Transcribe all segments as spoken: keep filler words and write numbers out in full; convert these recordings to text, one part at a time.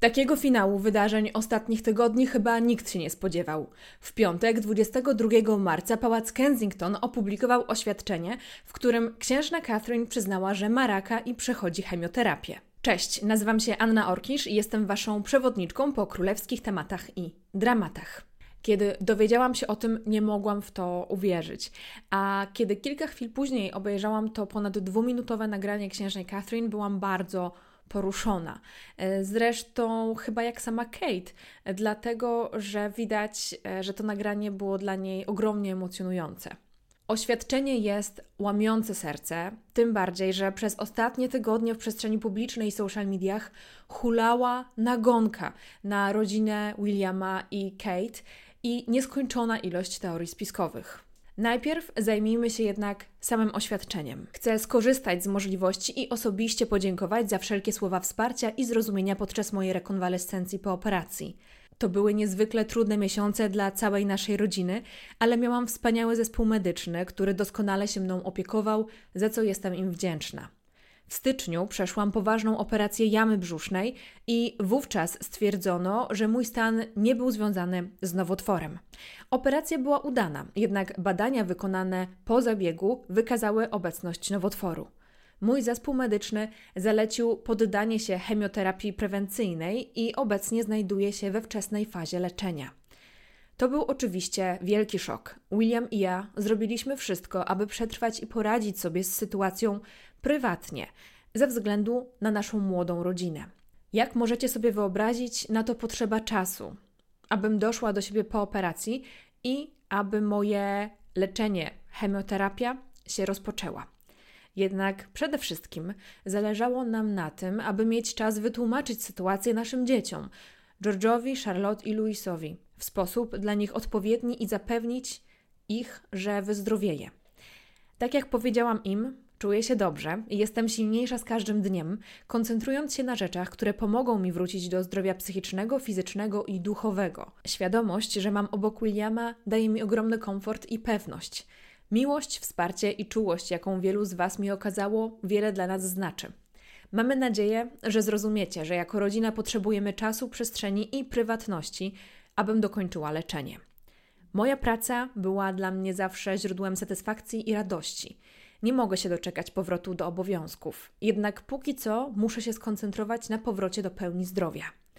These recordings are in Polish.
Takiego finału wydarzeń ostatnich tygodni chyba nikt się nie spodziewał. W piątek, dwudziestego drugiego marca, Pałac Kensington opublikował oświadczenie, w którym księżna Catherine przyznała, że ma raka i przechodzi chemioterapię. Cześć, nazywam się Anna Orkisz i jestem Waszą przewodniczką po królewskich tematach i dramatach. Kiedy dowiedziałam się o tym, nie mogłam w to uwierzyć. A kiedy kilka chwil później obejrzałam to ponad dwuminutowe nagranie księżnej Catherine, byłam bardzo poruszona. Zresztą chyba jak sama Kate, dlatego że widać, że to nagranie było dla niej ogromnie emocjonujące. Oświadczenie jest łamiące serce, tym bardziej, że przez ostatnie tygodnie w przestrzeni publicznej i social mediach hulała nagonka na rodzinę Williama i Kate i nieskończona ilość teorii spiskowych. Najpierw zajmijmy się jednak samym oświadczeniem. Chcę skorzystać z możliwości i osobiście podziękować za wszelkie słowa wsparcia i zrozumienia podczas mojej rekonwalescencji po operacji. To były niezwykle trudne miesiące dla całej naszej rodziny, ale miałam wspaniały zespół medyczny, który doskonale się mną opiekował, za co jestem im wdzięczna. W styczniu przeszłam poważną operację jamy brzusznej i wówczas stwierdzono, że mój stan nie był związany z nowotworem. Operacja była udana, jednak badania wykonane po zabiegu wykazały obecność nowotworu. Mój zespół medyczny zalecił poddanie się chemioterapii prewencyjnej i obecnie znajduje się we wczesnej fazie leczenia. To był oczywiście wielki szok. William i ja zrobiliśmy wszystko, aby przetrwać i poradzić sobie z sytuacją prywatnie, ze względu na naszą młodą rodzinę. Jak możecie sobie wyobrazić, na to potrzeba czasu, abym doszła do siebie po operacji i aby moje leczenie, chemioterapia się rozpoczęła. Jednak przede wszystkim zależało nam na tym, aby mieć czas wytłumaczyć sytuację naszym dzieciom, George'owi, Charlotte i Louisowi, w sposób dla nich odpowiedni i zapewnić ich, że wyzdrowieje. Tak jak powiedziałam im, czuję się dobrze i jestem silniejsza z każdym dniem, koncentrując się na rzeczach, które pomogą mi wrócić do zdrowia psychicznego, fizycznego i duchowego. Świadomość, że mam obok Williama, daje mi ogromny komfort i pewność. Miłość, wsparcie i czułość, jaką wielu z Was mi okazało, wiele dla nas znaczy. Mamy nadzieję, że zrozumiecie, że jako rodzina potrzebujemy czasu, przestrzeni i prywatności, abym dokończyła leczenie. Moja praca była dla mnie zawsze źródłem satysfakcji i radości. Nie mogę się doczekać powrotu do obowiązków, jednak póki co muszę się skoncentrować na powrocie do pełni zdrowia.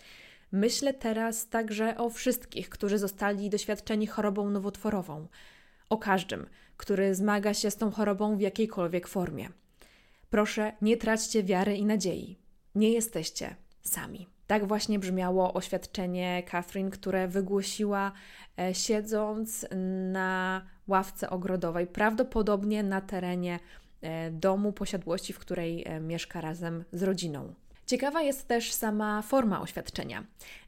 Myślę teraz także o wszystkich, którzy zostali doświadczeni chorobą nowotworową, o każdym, który zmaga się z tą chorobą w jakiejkolwiek formie. Proszę, nie traćcie wiary i nadziei. Nie jesteście sami. Tak właśnie brzmiało oświadczenie Catherine, które wygłosiła e, siedząc na ławce ogrodowej, prawdopodobnie na terenie e, domu, posiadłości, w której e, mieszka razem z rodziną. Ciekawa jest też sama forma oświadczenia.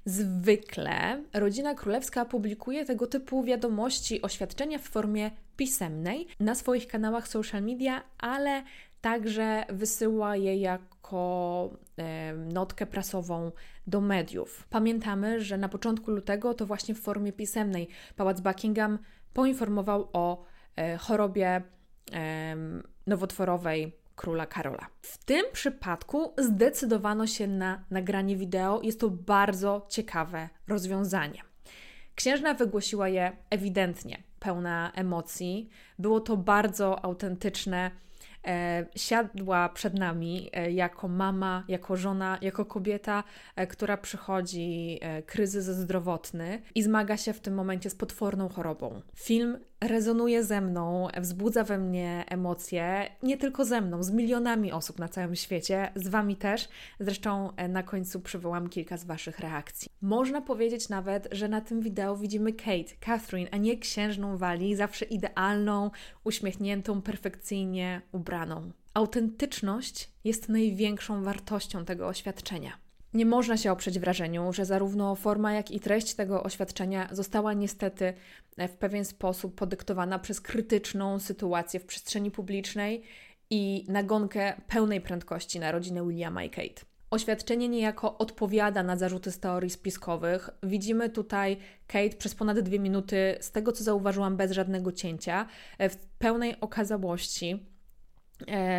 Zwykle rodzina królewska publikuje tego typu wiadomości, oświadczenia w formie pisemnej na swoich kanałach social media, ale także wysyła je jako e, notkę prasową do mediów. Pamiętamy, że na początku lutego to właśnie w formie pisemnej Pałac Buckingham poinformował o e, chorobie e, nowotworowej króla Karola. W tym przypadku zdecydowano się na nagranie wideo. Jest to bardzo ciekawe rozwiązanie. Księżna wygłosiła je ewidentnie, pełna emocji. Było to bardzo autentyczne. E, siadła przed nami e, jako mama, jako żona, jako kobieta, e, która przychodzi e, kryzys zdrowotny i zmaga się w tym momencie z potworną chorobą. Film rezonuje ze mną, wzbudza we mnie emocje, nie tylko ze mną, z milionami osób na całym świecie, z Wami też. Zresztą e, na końcu przywołam kilka z Waszych reakcji. Można powiedzieć nawet, że na tym wideo widzimy Kate, Catherine, a nie księżną Walii, zawsze idealną, uśmiechniętą, perfekcyjnie ubraną. Autentyczność jest największą wartością tego oświadczenia. Nie można się oprzeć wrażeniu, że zarówno forma, jak i treść tego oświadczenia została niestety w pewien sposób podyktowana przez krytyczną sytuację w przestrzeni publicznej i nagonkę pełnej prędkości na rodzinę Williama i Kate. Oświadczenie niejako odpowiada na zarzuty z teorii spiskowych. Widzimy tutaj Kate przez ponad dwie minuty, z tego co zauważyłam, bez żadnego cięcia, w pełnej okazałości.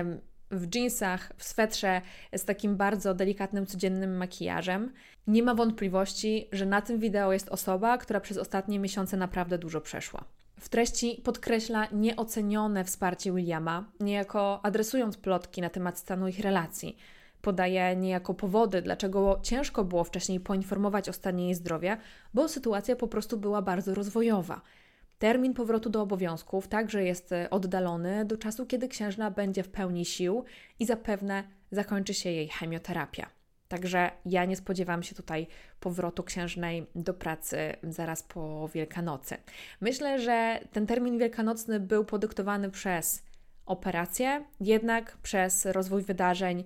w dżinsach, w swetrze, z takim bardzo delikatnym, codziennym makijażem. Nie ma wątpliwości, że na tym wideo jest osoba, która przez ostatnie miesiące naprawdę dużo przeszła. W treści podkreśla nieocenione wsparcie Williama, niejako adresując plotki na temat stanu ich relacji. Podaje niejako powody, dlaczego ciężko było wcześniej poinformować o stanie jej zdrowia, bo sytuacja po prostu była bardzo rozwojowa. Termin powrotu do obowiązków także jest oddalony do czasu, kiedy księżna będzie w pełni sił i zapewne zakończy się jej chemioterapia. Także ja nie spodziewam się tutaj powrotu księżnej do pracy zaraz po Wielkanocy. Myślę, że ten termin wielkanocny był podyktowany przez operację, jednak przez rozwój wydarzeń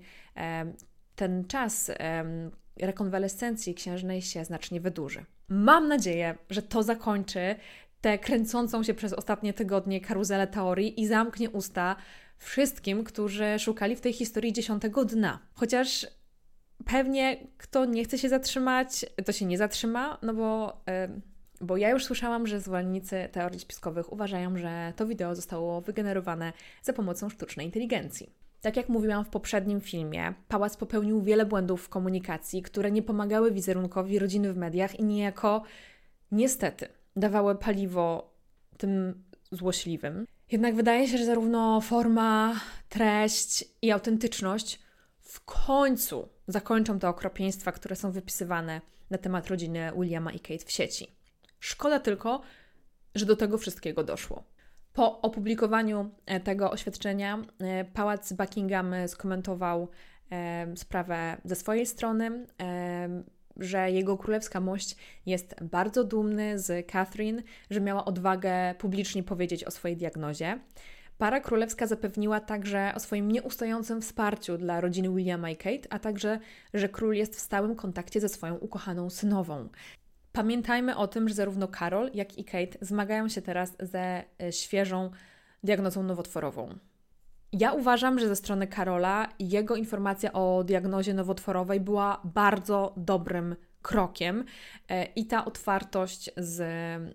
ten czas rekonwalescencji księżnej się znacznie wydłuży. Mam nadzieję, że to zakończy tę kręcącą się przez ostatnie tygodnie karuzelę teorii i zamknie usta wszystkim, którzy szukali w tej historii dziesiątego dna. Chociaż pewnie kto nie chce się zatrzymać, to się nie zatrzyma, no bo, yy, bo ja już słyszałam, że zwolennicy teorii spiskowych uważają, że to wideo zostało wygenerowane za pomocą sztucznej inteligencji. Tak jak mówiłam w poprzednim filmie, pałac popełnił wiele błędów w komunikacji, które nie pomagały wizerunkowi rodziny w mediach i niejako, niestety, dawały paliwo tym złośliwym. Jednak wydaje się, że zarówno forma, treść i autentyczność w końcu zakończą te okropieństwa, które są wypisywane na temat rodziny Williama i Kate w sieci. Szkoda tylko, że do tego wszystkiego doszło. Po opublikowaniu tego oświadczenia pałac Buckingham skomentował e, sprawę ze swojej strony, e, że jego królewska mość jest bardzo dumny z Catherine, że miała odwagę publicznie powiedzieć o swojej diagnozie. Para królewska zapewniła także o swoim nieustającym wsparciu dla rodziny Williama i Kate, a także, że król jest w stałym kontakcie ze swoją ukochaną synową. Pamiętajmy o tym, że zarówno Karol, jak i Kate zmagają się teraz ze świeżą diagnozą nowotworową. Ja uważam, że ze strony Karola jego informacja o diagnozie nowotworowej była bardzo dobrym krokiem i ta otwartość z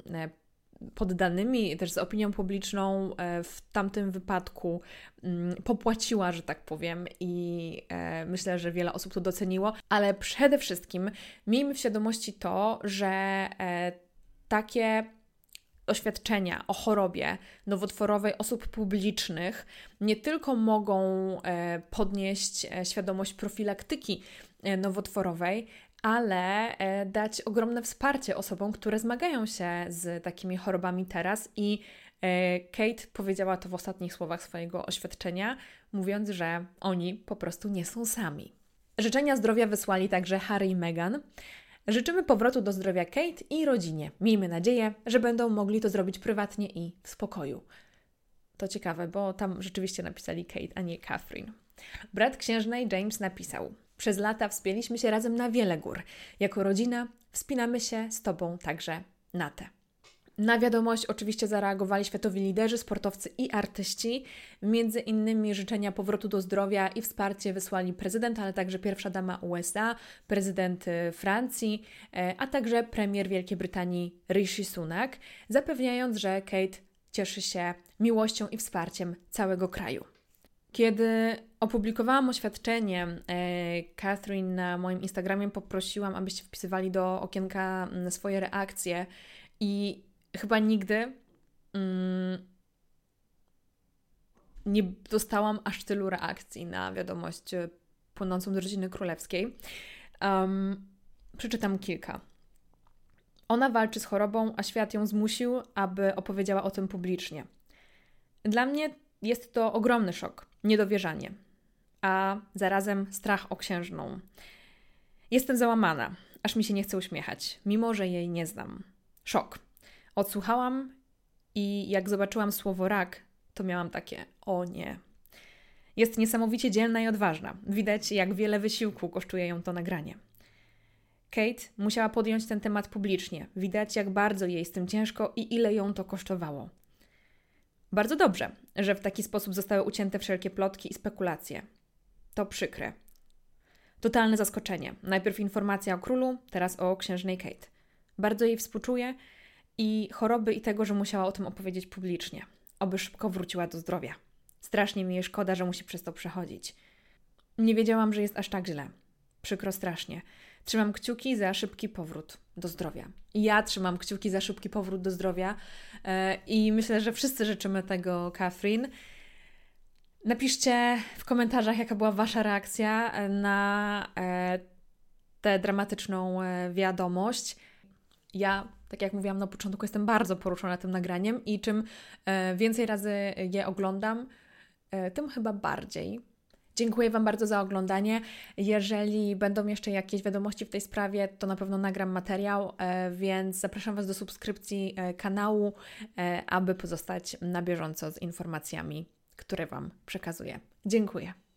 poddanymi, też z opinią publiczną w tamtym wypadku popłaciła, że tak powiem, i myślę, że wiele osób to doceniło, ale przede wszystkim miejmy w świadomości to, że takie oświadczenia o chorobie nowotworowej osób publicznych nie tylko mogą podnieść świadomość profilaktyki nowotworowej, ale dać ogromne wsparcie osobom, które zmagają się z takimi chorobami teraz i Kate powiedziała to w ostatnich słowach swojego oświadczenia, mówiąc, że oni po prostu nie są sami. Życzenia zdrowia wysłali także Harry i Meghan. Życzymy powrotu do zdrowia Kate i rodzinie. Miejmy nadzieję, że będą mogli to zrobić prywatnie i w spokoju. To ciekawe, bo tam rzeczywiście napisali Kate, a nie Catherine. Brat księżnej James napisał: przez lata wspięliśmy się razem na wiele gór. Jako rodzina wspinamy się z Tobą także na te. Na wiadomość oczywiście zareagowali światowi liderzy, sportowcy i artyści. Między innymi życzenia powrotu do zdrowia i wsparcie wysłali prezydent, ale także pierwsza dama U S A, prezydent Francji, a także premier Wielkiej Brytanii Rishi Sunak, zapewniając, że Kate cieszy się miłością i wsparciem całego kraju. Kiedy opublikowałam oświadczenie e, Catherine na moim Instagramie, poprosiłam, abyście wpisywali do okienka swoje reakcje i chyba nigdy mm, nie dostałam aż tylu reakcji na wiadomość płynącą do rodziny królewskiej. Um, przeczytam kilka. Ona walczy z chorobą, a świat ją zmusił, aby opowiedziała o tym publicznie. Dla mnie jest to ogromny szok, niedowierzanie, a zarazem strach o księżną. Jestem załamana, aż mi się nie chce uśmiechać, mimo że jej nie znam. Szok. Odsłuchałam i jak zobaczyłam słowo rak, to miałam takie: o nie. Jest niesamowicie dzielna i odważna. Widać, jak wiele wysiłku kosztuje ją to nagranie. Kate musiała podjąć ten temat publicznie. Widać, jak bardzo jej z tym ciężko i ile ją to kosztowało. Bardzo dobrze, że w taki sposób zostały ucięte wszelkie plotki i spekulacje. To przykre. Totalne zaskoczenie. Najpierw informacja o królu, teraz o księżnej Kate. Bardzo jej współczuję i choroby i tego, że musiała o tym opowiedzieć publicznie. Oby szybko wróciła do zdrowia. Strasznie mi jej szkoda, że musi przez to przechodzić. Nie wiedziałam, że jest aż tak źle. Przykro strasznie. Trzymam kciuki za szybki powrót do zdrowia. Ja trzymam kciuki za szybki powrót do zdrowia yy, i myślę, że wszyscy życzymy tego Catherine. Napiszcie w komentarzach, jaka była Wasza reakcja na yy, tę dramatyczną yy, wiadomość. Ja, tak jak mówiłam na początku, jestem bardzo poruszona tym nagraniem i czym yy, więcej razy je oglądam, yy, tym chyba bardziej. Dziękuję Wam bardzo za oglądanie. Jeżeli będą jeszcze jakieś wiadomości w tej sprawie, to na pewno nagram materiał, więc zapraszam Was do subskrypcji kanału, aby pozostać na bieżąco z informacjami, które Wam przekazuję. Dziękuję.